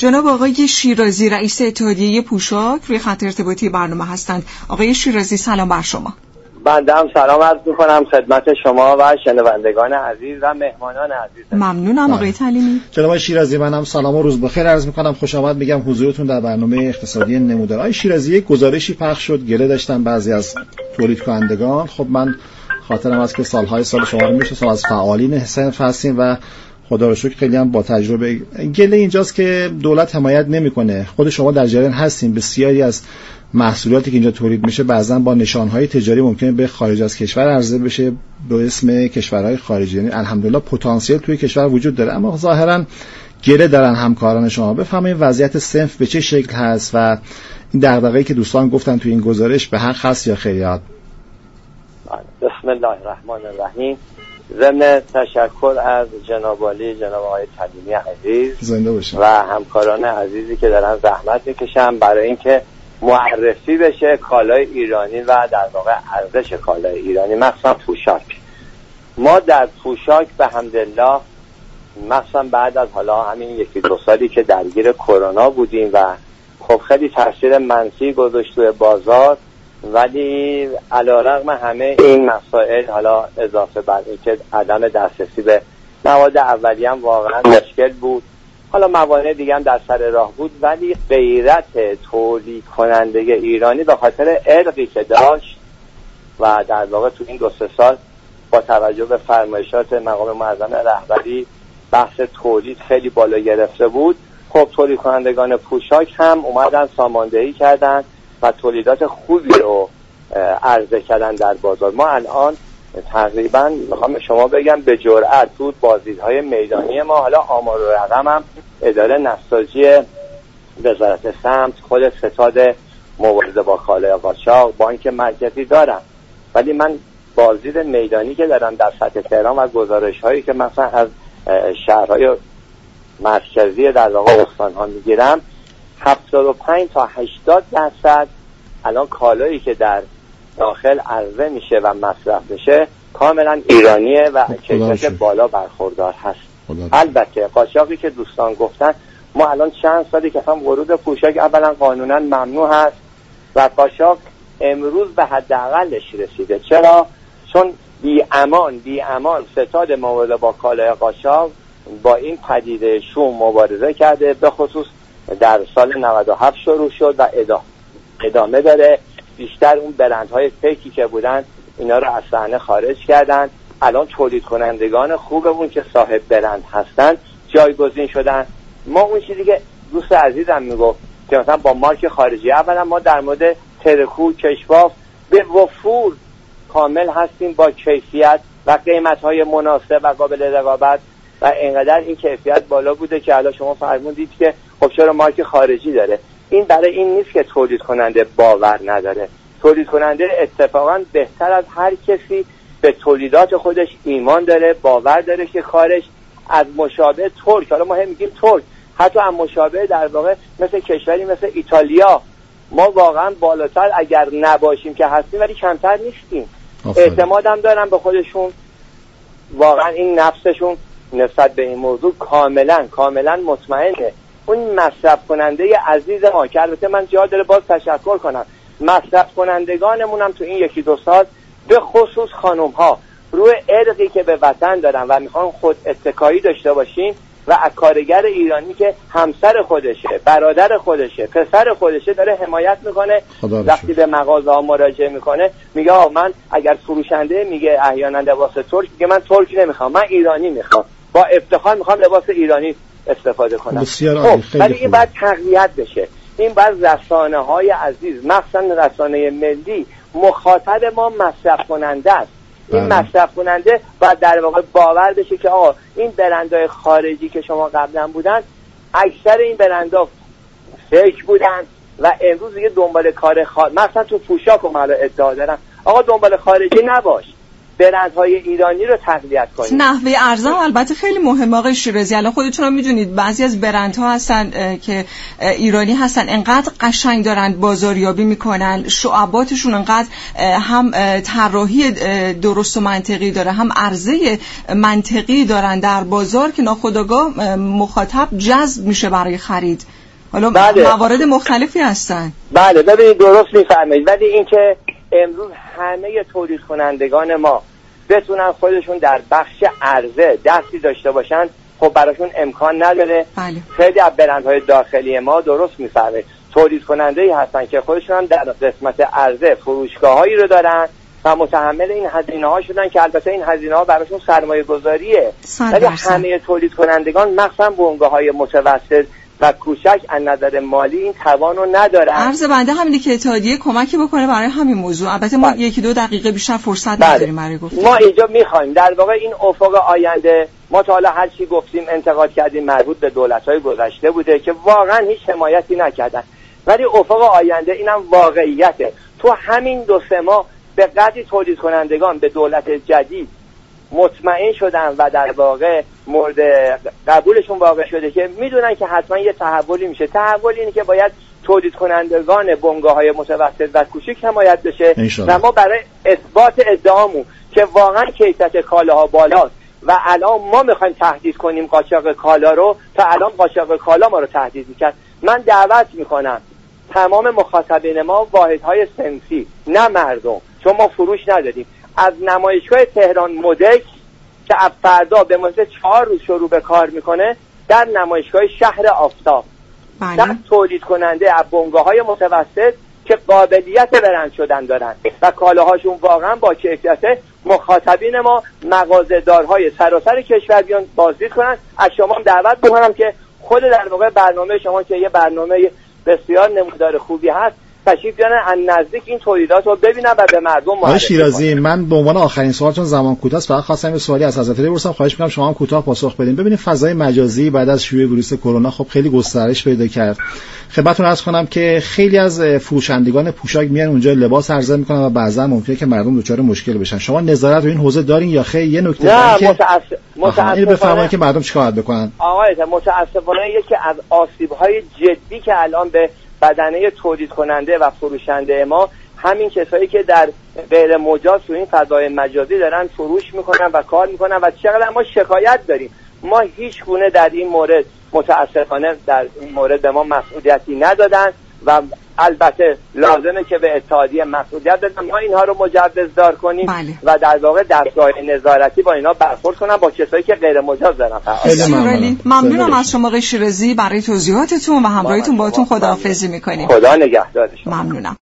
جناب آقای شیرازی رئیس اتحادیه پوشاک روی خط ارتباطی برنامه هستند. آقای شیرازی سلام بر شما. بنده هم سلام عرض می‌کنم خدمت شما و شنوندگان عزیز و مهمانان عزیز. ممنونم آقای تعلیمی. جناب شیرازی منم سلام و روز بخیر عرض می‌کنم. خوش آمد میگم حضورتون در برنامه اقتصادی نمودار. آقای شیرازی یک گزارشی پخش شد، گله داشتن بعضی از تولید کنندگان. خب من خاطرم است که سال شما رو میشه از فعالین صنف هستیم و خدا رو شکر خیلی هم با تجربه. گله اینجاست که دولت حمایت نمیکنه. خود شما در جریان هستین بسیاری از محصولاتی که اینجا تولید میشه بعضا با نشانهای تجاری ممکنه به خارج از کشور عرضه بشه به اسم کشورهای خارجی. یعنی الحمدلله پتانسیل توی کشور وجود داره، اما ظاهرا گله دارن همکاران شما. بفهمید وضعیت صنف به چه شکل هست و این دغدغه‌ای که دوستان گفتن توی این گزارش به حق هست یا خیریات؟ بسم الله الرحمن الرحیم. ضمن تشکر از جناب عالی جناب آقای تعلیمی عزیز زنده باشن و همکاران عزیزی که دارن زحمت میکشن برای اینکه معرفی بشه کالای ایرانی و در واقع ارزش کالای ایرانی، مخصوصا پوشاک. ما در پوشاک به حمدالله مخصوصا بعد از حالا همین یکی دو سالی که درگیر کرونا بودیم و خب خیلی تاثیر منفی گذاشت توی بازار، ولی علیرغم همه این مسائل حالا اضافه بر اینکه عدم دسترسی به مواد اولیه هم واقعا مشکل بود، حالا موانع دیگه هم در سر راه بود، ولی غیرت تولید کننده ایرانی به خاطر ارقی که داشت و در واقع تو این 2-3 سال با توجه به فرمایشات مقام معظم رهبری بحث تولید خیلی بالا گرفته بود. خب تولید کنندگان پوشاک هم اومدن ساماندهی کردن و تولیدات خوبی رو عرضه کردن در بازار. ما الان تقریبا میخوام شما بگم به جرئت تو بازدیدهای میدانی ما، حالا آمار و رقم هم اداره نساجی وزارت سمت، خود ستاد مبارزه با کالای قاچاق، بانک مرکزی دارم، ولی من بازدید میدانی که دارم در سطح تهران و گزارش هایی که مثلا از شهرهای مرکزی در واقع استان ها میگیرم، 75 تا 80% الان کالایی که در داخل عرضه میشه و مصرف میشه کاملا ایرانیه و کیفیت بالا برخوردار هست. البته قاچاقی که دوستان گفتن، ما الان چند سالی که هم ورود پوشاک اولا قانونا ممنوع هست و قاچاق امروز به حداقلش رسیده. چرا؟ چون بی امان ستاد مبارزه با کالای قاچاق با این پدیده شوم مبارزه کرده، به خصوص در سال 97 شروع شد و ادامه داره. بیشتر اون برندهای فیکی که بودن اینا رو از صحنه خارج کردن. الان تولید کنندگان خوبمون که صاحب برند هستن جایگزین شدن. ما اون چیزی که دوست عزیزم میگفت که مثلا با مارک خارجی، اولا ما در مورد ترکو، کشواف به وفور کامل هستیم با کیفیت و قیمت‌های مناسب و قابل رقابت و اینقدر این کیفیت بالا بوده که الان شما فرمودید که خب چرا مارک خارجی داره. این برای این نیست که تولید کننده باور نداره. تولید کننده اتفاقا بهتر از هر کسی به تولیدات خودش ایمان داره، باور داره که کارش از مشابه ترک، حالا ما هم میگیم ترک، حتی از مشابه در واقع مثل کشوری مثل ایتالیا، ما واقعا بالاتر اگر نباشیم که هستیم ولی کمتر نیستیم. اعتمادم دارم به خودشون، واقعا این نفسشون نسبت به این موضوع کاملا مطمئنه. اون مصرف کننده عزیز ما که البته من جا داره باز تشکر کنم، مصرف کنندگانمون هم تو این 1-2 سال به خصوص خانم ها روی ارقی که به وطن دارن و میخوان خود اتکایی داشته باشین و از کارگر ایرانی که همسر خودشه، برادر خودشه، پسر خودشه داره حمایت میکنه. وقتی به مغازه ها مراجعه میکنه میگه من اگر فروشنده میگه احیانا لباس ترک، میگه من ترک نمیخوام، من ایرانی میخوام، با افتخار میخوام لباس ایرانی استفاده کنم. ولی این باید تقویت بشه. این باید رسانه های عزیز، مخصوصا رسانه ملی، مخاطب ما مصرف کننده است. این مصرف کننده باید در واقع باور بشه که آقا این برندهای خارجی که شما قبلا بودن، اکثر این برندها فیک بودن و امروز دیگه دنبال کار مثلا تو پوشاک و مالا ادعا دارن آقا دنبال خارجی نباش، برندهای ایرانی رو تقویت کنیم. نحوه عرضه البته خیلی مهمه آقای شیرازی. الان خودتون هم میدونید بعضی از برندها هستن که ایرانی هستن، انقدر قشنگ دارن بازاریابی میکنن، شعباتشون انقدر هم طراحی درست و منطقی داره، هم عرضه منطقی دارن در بازار که ناخودآگاه مخاطب جذب میشه برای خرید. حالا موارد مختلفی هستن. بله ببینید درست میفرمایید، ولی اینکه امروز همه تولید کنندگان ما بتونن خودشون در بخش عرضه دستی داشته باشن، خب براشون امکان نداره. بله. خیلی از برندهای داخلی ما درست میفرمایید تولید کننده‌ای هستن که خودشون هم در قسمت عرضه فروشگاهایی رو دارن و متحمل این هزینه‌ها شدن که البته این هزینه‌ها براشون سرمایه‌گذاریه، ولی همه تولید کنندگان مخصوصا بنگاه‌های متوسط و کوچک از نظر مالی این توان رو ندارن. عرض بنده همینه که اتحادیه کمکی بکنه برای همین موضوع. البته ما یکی دو دقیقه بیشتر فرصت نداریم برای گفتن. ما اینجا می‌خوایم در واقع این افق آینده، ما تا حالا هر چی گفتیم انتقاد کردیم مربوط به دولت‌های گذشته بوده که واقعا هیچ حمایتی نکردن، ولی افق آینده اینم واقعیته. تو همین 2-3 ماه به قدری تولید کنندگان به دولت جدید مطمئن شدن و در واقع مورد قبولشون واقع شده که میدونن که حتما یه تحولی میشه. تحول اینه که باید تولید کنندگان بنگاه‌های متوسط و کوچیک حمایت بشه و ما برای اثبات ادعامون که واقعا کیفیت کالاها بالاست و الان ما میخوایم تهدید کنیم قاچاق کالا رو، تا الان قاچاق کالا ما رو تهدید میکرد. من دعوت میکنم تمام مخاطبین ما واحدهای صنفی، نه مردم، چون ما فروش نداریم، از نمایشگاه تهران مدک که از فردا به مدت 4 روز شروع به کار میکنه در نمایشگاه شهر آفتاب، در تولید کننده از بنگاه‌های متوسط که قابلیت برند شدن دارن و کالاهاشون واقعا با کیفیت، مخاطبین ما مغازه‌دارهای سراسر کشور بیان بازدید کنن. از شما دعوت میکنم که خود در واقع برنامه شما که یه برنامه بسیار نمودار خوبی هست تشریف بیارن از نزدیک این تولیدات رو ببینن و به مردم معرفی کنن. شیرازی، من به عنوان آخرین سوال چون زمان کوتاه است فقط خواستم یه سوالی از حضرت بپرسم، خواهش می‌کنم شما هم کوتاه پاسخ بدین. ببینید فضای مجازی بعد از شیوع ویروس کرونا خب خیلی گسترش پیدا کرد. خدمتتون عرض کنم که خیلی از فروشندگان پوشاک میان اونجا لباس عرضه میکنن و بعضا ممکنه که مردم دچار مشکل بشن. شما نظارت رو این حوزه دارین یا خیر؟ یه نکته که متأسفانه بفرمایید که مردم چیکار بکنن. آقای متأسفانه یکی از آسیب‌های جدی که الان به بدنه تولید کننده و فروشنده ما همین کسایی که در غیر مجاز تو این فضای مجازی دارن فروش میکنن و کار میکنن و چقدر ما شکایت داریم. ما هیچ گونه در این مورد متاسفانه در این مورد به ما مسئولیتی ندادن و البته لازمه که به اتحادیه مسئولیت بدن، ما اینها رو مجوزدار کنیم. بله. و در واقع دستگاه نظارتی با اینا برخورد کنن با کسایی که غیر مجاز دارن. ممنونم از شما آقای شیرازی برای توضیحاتتون و همراهیتون. باهاتون خداحافظی میکنیم. خدا نگهدارتون. ممنونم.